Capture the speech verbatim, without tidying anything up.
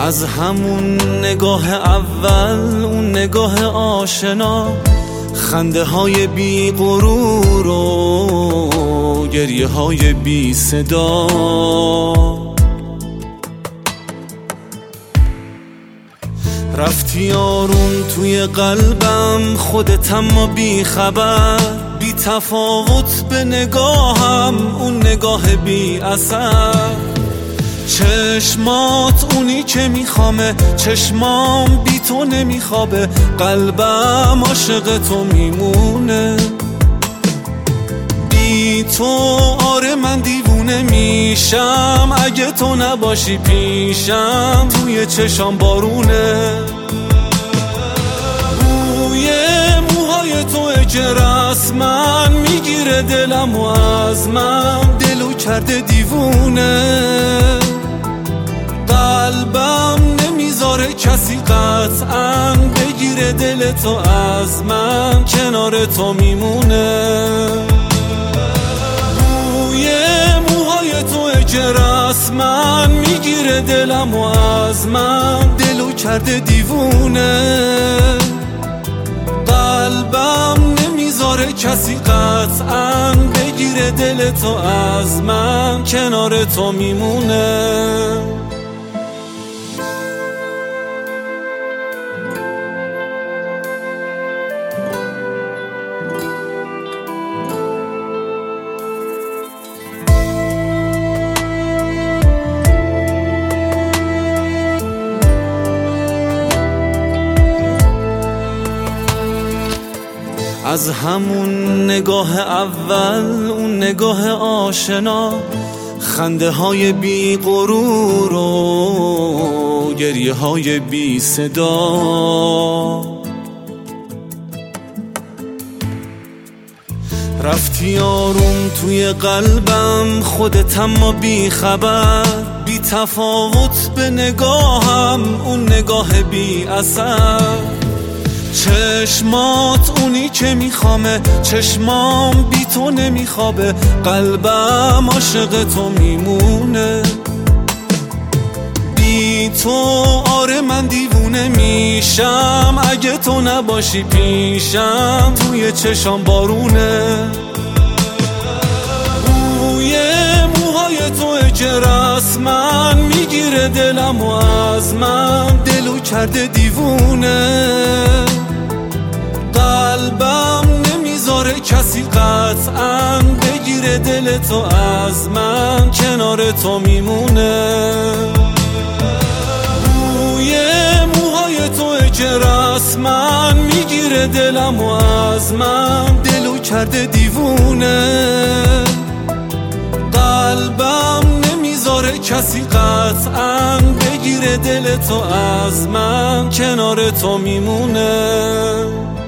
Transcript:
از همون نگاه اول، اون نگاه آشنا، خنده های بی غرور و گریه های بی صدا، رفتی آروم توی قلبم، خودت اما بی خبر، بی تفاوت به نگاهم، اون نگاه بی اثر. چشمات اونی که میخوامه، چشمام بی تو نمیخوابه، قلبم عاشق تو میمونه. بی تو آره من دیوونه میشم، اگه تو نباشی پیشم، توی چشام بارونه. بوی موهای تو اجه رسمن میگیره دلم و از من، دلو کرده دیوونه. قلبم نمیذاره کسی قطعاً بگیره دل تو از من، کنار تو میمونه. بوی موهای تو اجه رسمن میگیره دلم و از من، دلو کرده دیوونه. قلبم نمیذاره کسی قطعاً بگیره دل تو از من، کنار تو میمونه. از همون نگاه اول، اون نگاه آشنا، خنده های بی غرور و گریه های بی صدا، رفتی آروم توی قلبم، خودت اما بی خبر، بی تفاوت به نگاهم، اون نگاه بی اثر. چشمات اونی که میخوامه، چشمام بی تو نمیخوابه، قلبم عاشق تو میمونه. بی تو آره من دیوونه میشم، اگه تو نباشی پیشم، توی چشام بارونه. بوی موهای تو اجه رسمن میگیره دلم و از من، دلو کرده دیوونه. قلبم نمیذاره کسی قطعاً بگیره دل تو از من، کنار تو میمونه. بوی موهای تو اجه رسمن میگیره دلم و از من، دلو کرده دیوونه. قلبم نمیذاره کسی قطعاً بگیره دل تو از من، کنار تو میمونه.